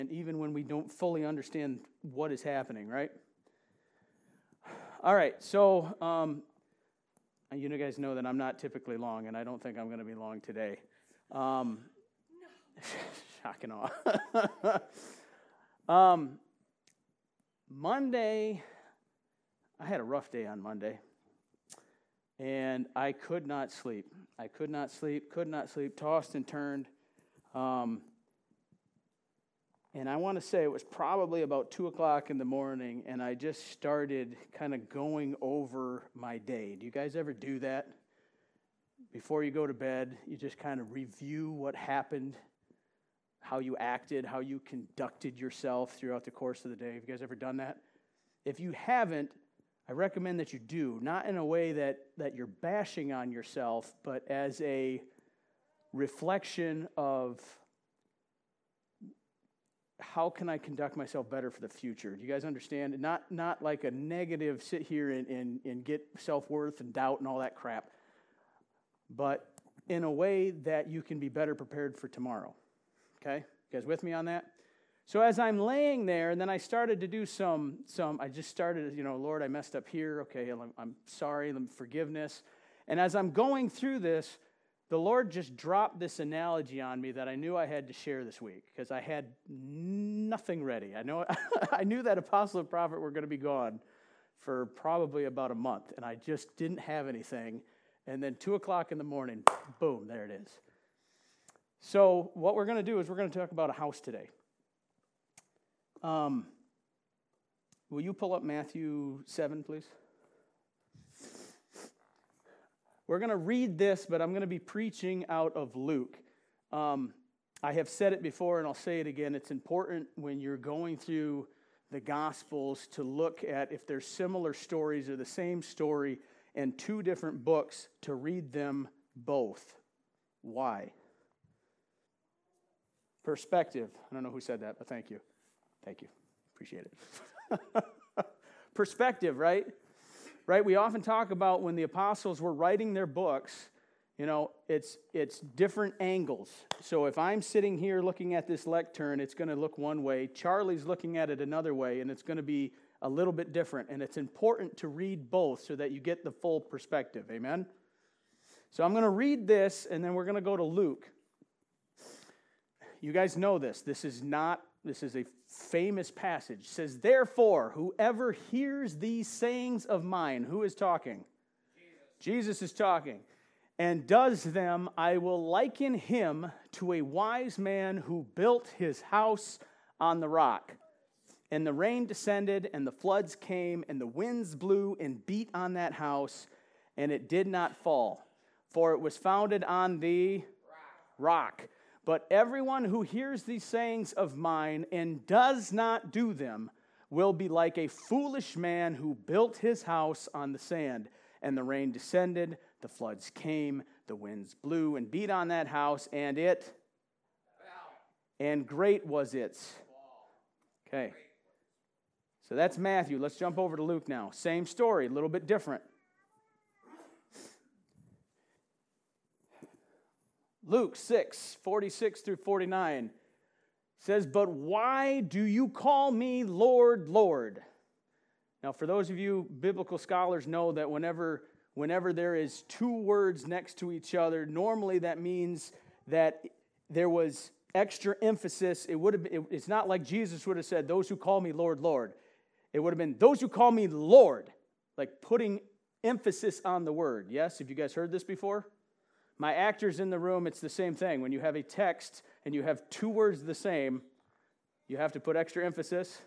even when we don't fully understand what is happening, right? All right, so you guys know that I'm not typically long, and I don't think I'm going to be long today. Shock and awe. Monday, I had a rough day on Monday, and I could not sleep. Could not sleep, tossed and turned. And I want to say it was probably about 2 o'clock in the morning, and I just started kind of going over my day. Do you guys ever do that? Before you go to bed, you just kind of review what happened, how you acted, how you conducted yourself throughout the course of the day. Have you guys ever done that? If you haven't, I recommend that you do, not in a way that you're bashing on yourself, but as a reflection of how can I conduct myself better for the future? Do you guys understand? Not like a negative sit here and get self-worth and doubt and all that crap, but in a way that you can be better prepared for tomorrow. Okay? You guys with me on that? So as I'm laying there, and then I started to do I just started, Lord, I messed up here. Okay, I'm sorry, forgiveness. And as I'm going through this, the Lord just dropped this analogy on me that I knew I had to share this week because I had nothing ready. I knew that apostle and prophet were going to be gone for probably about a month, and I just didn't have anything. And then 2 o'clock in the morning, boom, there it is. So what we're going to do is we're going to talk about a house today. Will you pull up Matthew 7, please? We're going to read this, but I'm going to be preaching out of Luke. I have said it before, and I'll say it again. It's important when you're going through the Gospels to look at if there's similar stories or the same story in two different books, to read them both. Why? Perspective. I don't know who said that, but thank you. Thank you. Appreciate it. Perspective, right? Right? We often talk about when the apostles were writing their books, it's different angles. So if I'm sitting here looking at this lectern, it's going to look one way. Charlie's looking at it another way, and it's going to be a little bit different. And it's important to read both so that you get the full perspective. Amen? So I'm going to read this, and then we're going to go to Luke. You guys know this. This is a famous passage. It says, therefore, whoever hears these sayings of mine, who is talking? Jesus is talking. And does them, I will liken him to a wise man who built his house on the rock. And the rain descended, and the floods came, and the winds blew and beat on that house, and it did not fall, for it was founded on the rock. But everyone who hears these sayings of mine and does not do them will be like a foolish man who built his house on the sand. And the rain descended, the floods came, the winds blew and beat on that house, and it fell. And great was its. Okay. So that's Matthew. Let's jump over to Luke now. Same story, a little bit different. Luke 6, 46 through 49 says, but why do you call me Lord, Lord? Now, for those of you biblical scholars know that whenever there is two words next to each other, normally that means that there was extra emphasis. It's not like Jesus would have said, those who call me Lord, Lord. It would have been, those who call me Lord, like putting emphasis on the word. Yes, have you guys heard this before? My actors in the room, it's the same thing. When you have a text and you have two words the same, you have to put extra emphasis.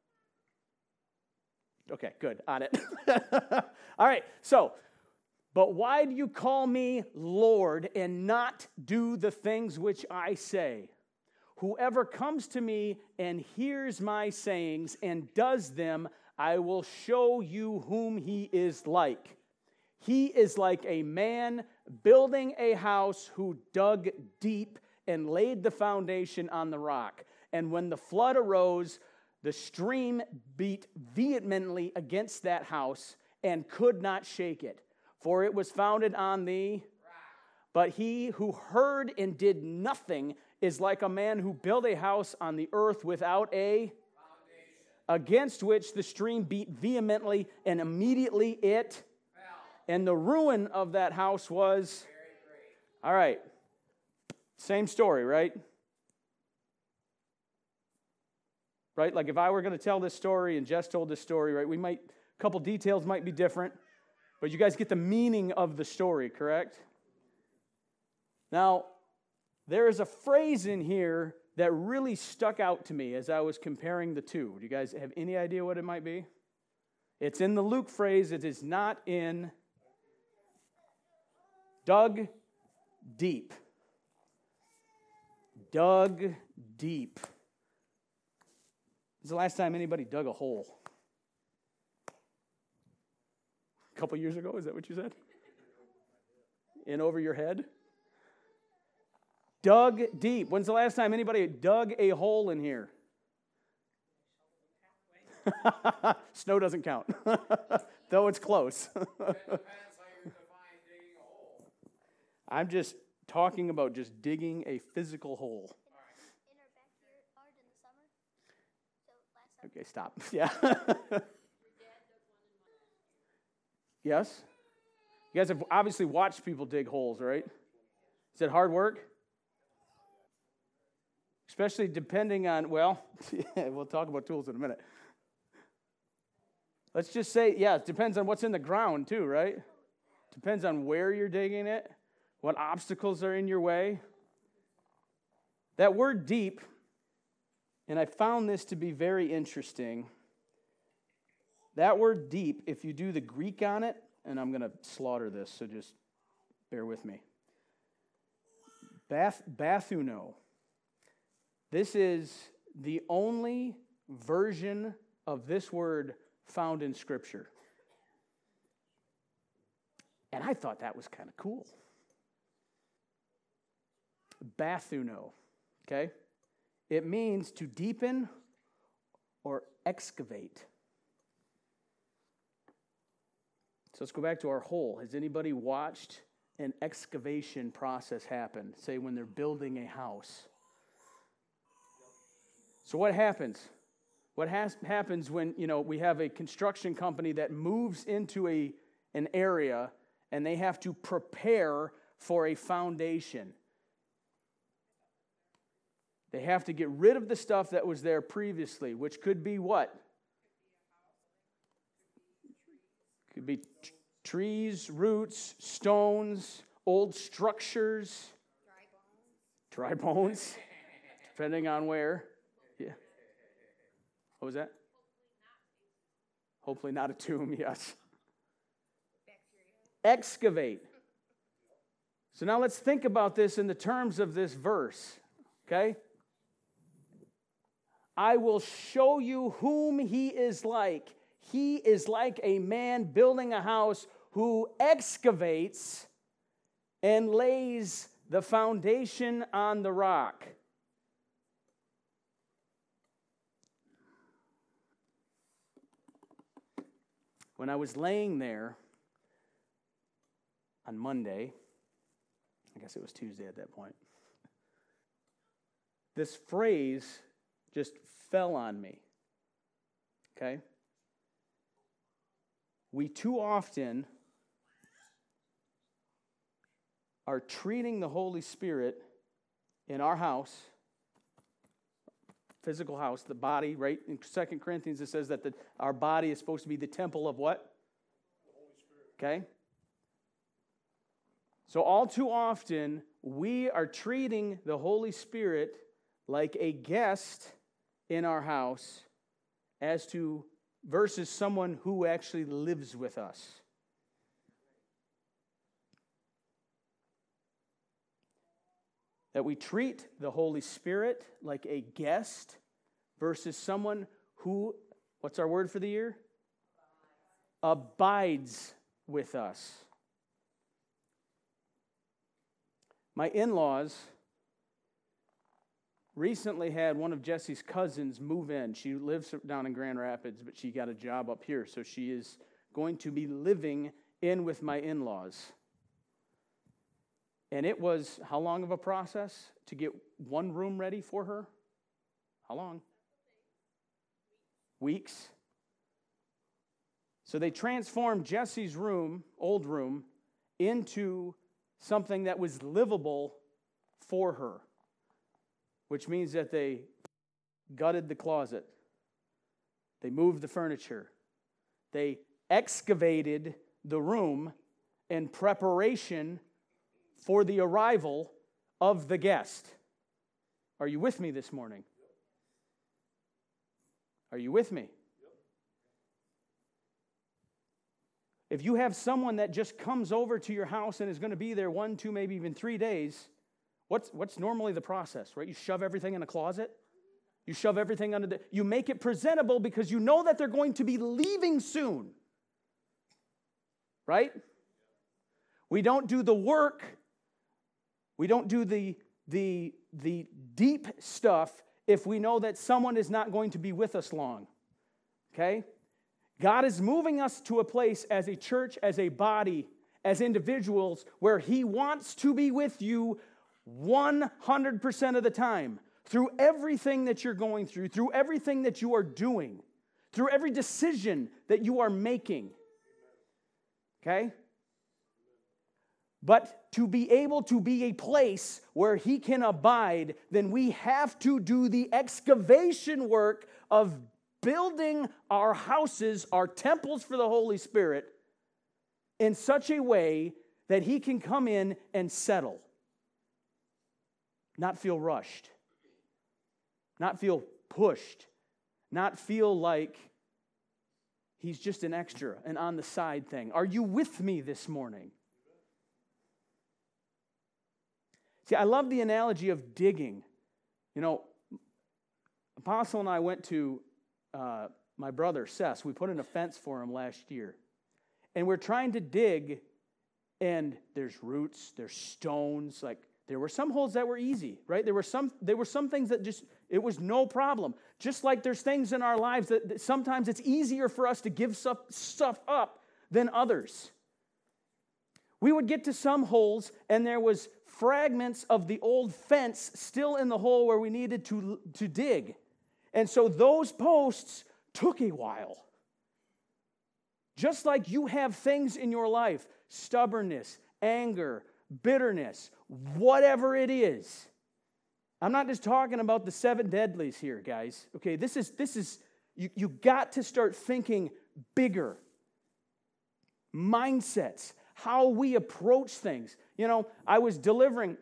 Okay, good, on it. All right, so, but why do you call me Lord and not do the things which I say? Whoever comes to me and hears my sayings and does them, I will show you whom he is like. He is like a man building a house who dug deep and laid the foundation on the rock. And when the flood arose, the stream beat vehemently against that house and could not shake it, for it was founded on the rock. But he who heard and did nothing is like a man who built a house on the earth without a against which the stream beat vehemently, and immediately it fell. And the ruin of that house was very great. All right. Same story, right? Right? Like if I were going to tell this story and Jess told this story, right, a couple details might be different, but you guys get the meaning of the story, correct? Now, there is a phrase in here that really stuck out to me as I was comparing the two. Do you guys have any idea what it might be? It's in the Luke phrase. It is not in dug deep. Dug deep. When's the last time anybody dug a hole? A couple years ago, is that what you said? In over your head? Dug deep. When's the last time anybody dug a hole in here? Snow doesn't count, though it's close. I'm just talking about just digging a physical hole. In our backyard in the summer. So last summer. Okay, stop. Yeah. Yes? You guys have obviously watched people dig holes, right? Is it hard work? Especially depending on, well, we'll talk about tools in a minute. Let's just say, yeah, it depends on what's in the ground too, right? Depends on where you're digging it, what obstacles are in your way. That word deep, and I found this to be very interesting. That word deep, if you do the Greek on it, and I'm going to slaughter this, so just bear with me. Bathuno. This is the only version of this word found in Scripture. And I thought that was kind of cool. Bathuno, okay? It means to deepen or excavate. So let's go back to our hole. Has anybody watched an excavation process happen? Say when they're building a house. So what happens? What happens when, we have a construction company that moves into an area and they have to prepare for a foundation? They have to get rid of the stuff that was there previously, which could be what? Could be trees, roots, stones, old structures. Dry bones. Depending on where. Yeah. What was that? Hopefully not a tomb, yes. Excavate. So now let's think about this in the terms of this verse, okay? I will show you whom he is like. He is like a man building a house who excavates and lays the foundation on the rock. When I was laying there on Monday, I guess it was Tuesday at that point, this phrase just fell on me, okay? We too often are treating the Holy Spirit in our house, physical house, the body, right? In 2 Corinthians it says that our body is supposed to be the temple of what? The Holy Spirit. Okay? So all too often, we are treating the Holy Spirit like a guest in our house versus someone who actually lives with us. That we treat the Holy Spirit like a guest versus someone who, what's our word for the year? Abides with us. My in-laws recently had one of Jesse's cousins move in. She lives down in Grand Rapids, but she got a job up here, so she is going to be living in with my in-laws. And it was how long of a process to get one room ready for her? How long? Weeks. So they transformed Jesse's room, old room, into something that was livable for her, which means that they gutted the closet. They moved the furniture. They excavated the room in preparation for the arrival of the guest. Are you with me this morning? Are you with me? If you have someone that just comes over to your house and is going to be there 1, 2, maybe even 3 days, what's normally the process, right? You shove everything in a closet. You shove everything under you make it presentable because you know that they're going to be leaving soon. Right? We don't do the work. We don't do the deep stuff if we know that someone is not going to be with us long. Okay? God is moving us to a place as a church, as a body, as individuals, where He wants to be with you 100% of the time. Through everything that you're going through everything that you are doing, through every decision that you are making. Okay? But to be able to be a place where He can abide, then we have to do the excavation work of building our houses, our temples for the Holy Spirit, in such a way that He can come in and settle. Not feel rushed. Not feel pushed. Not feel like He's just an extra, an on the side thing. Are you with me this morning? See, I love the analogy of digging. You know, Apostle and I went to my brother, Seth. We put in a fence for him last year. And we're trying to dig, and there's roots, there's stones. Like, there were some holes that were easy, right? There were some things that just, it was no problem. Just like there's things in our lives that sometimes it's easier for us to give stuff up than others. We would get to some holes, and there was fragments of the old fence still in the hole where we needed to dig. And so those posts took a while. Just like you have things in your life, stubbornness, anger, bitterness, whatever it is. I'm not just talking about the 7 deadlies here, guys. Okay, this is you got to start thinking bigger. Mindsets, how we approach things. You know, I was delivering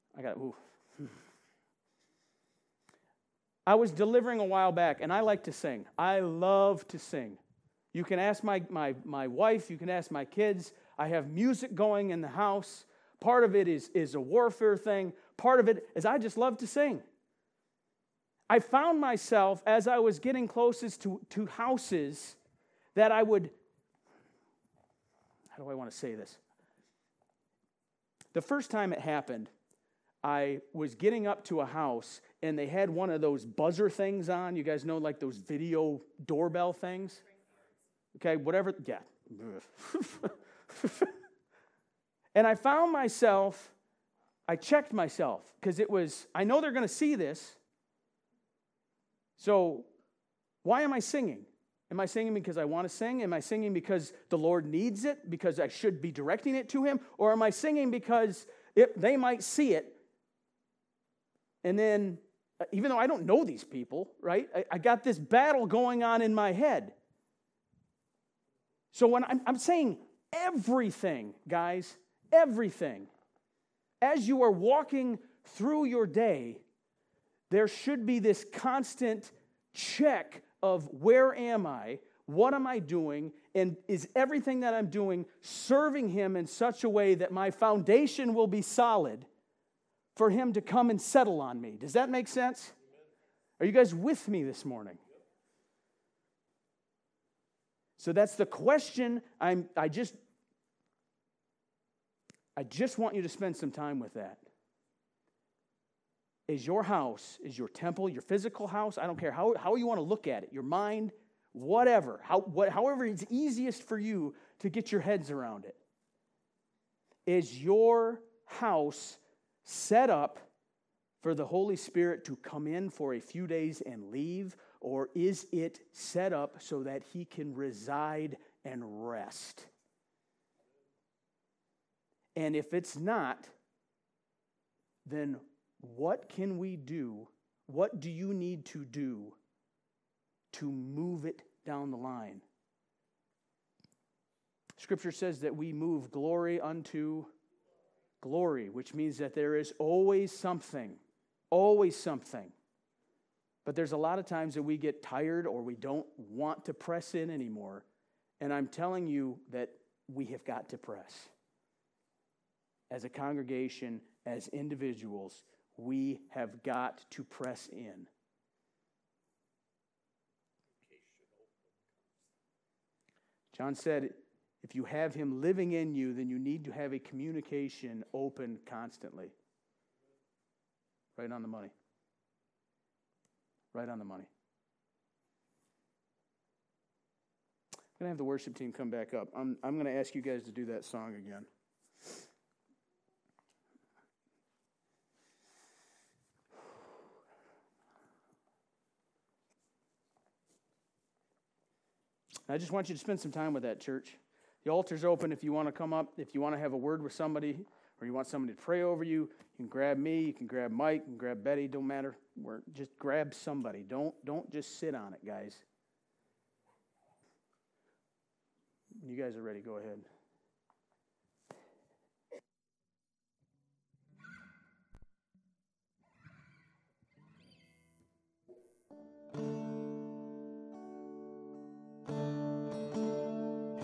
a while back, and I like to sing. I love to sing. You can ask my wife, you can ask my kids. I have music going in the house. Part of it is a warfare thing. Part of it is I just love to sing. I found myself, as I was getting closest to houses, that I would, how do I want to say this? The first time it happened, I was getting up to a house, and they had one of those buzzer things on. You guys know, like those video doorbell things? Okay, whatever, yeah. And I found myself, I checked myself, because it was, I know they're going to see this, so why am I singing? Am I singing because I want to sing? Am I singing because the Lord needs it, because I should be directing it to Him? Or am I singing because they might see it, and then, even though I don't know these people, right, I got this battle going on in my head. So when I'm saying everything, guys, everything, as you are walking through your day, there should be this constant check of where am I, what am I doing, and is everything that I'm doing serving Him in such a way that my foundation will be solid for Him to come and settle on me. Does that make sense? Are you guys with me this morning? So that's the question. I just want you to spend some time with that. Is your house, is your temple, your physical house, I don't care how you want to look at it, your mind, whatever, however it's easiest for you to get your heads around it. Is your house set up for the Holy Spirit to come in for a few days and leave? Or is it set up so that he can reside and rest? And if it's not, then what can we do? What do you need to do to move it down the line? Scripture says that we move glory unto glory, which means that there is always something. Always something. But there's a lot of times that we get tired or we don't want to press in anymore. And I'm telling you that we have got to press. As a congregation, as individuals, we have got to press in. John said, if you have him living in you, then you need to have a communication open constantly. Right on the money. Right on the money. I'm going to have the worship team come back up. I'm going to ask you guys to do that song again. I just want you to spend some time with that, church. The altar's open if you want to come up, if you want to have a word with somebody, or you want somebody to pray over you. You can grab me, you can grab Mike, you can grab Betty, don't matter. Just grab somebody. Don't just sit on it, guys. You guys are ready, go ahead.